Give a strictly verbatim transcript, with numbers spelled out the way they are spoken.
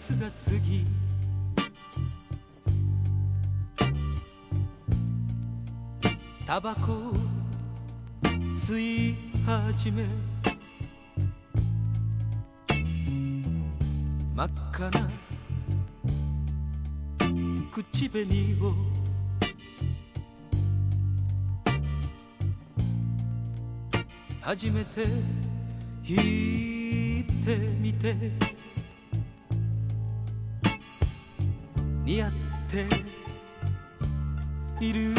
月が過ぎタバコを吸い始め真っ赤な口紅を初めて引いてみて似合っている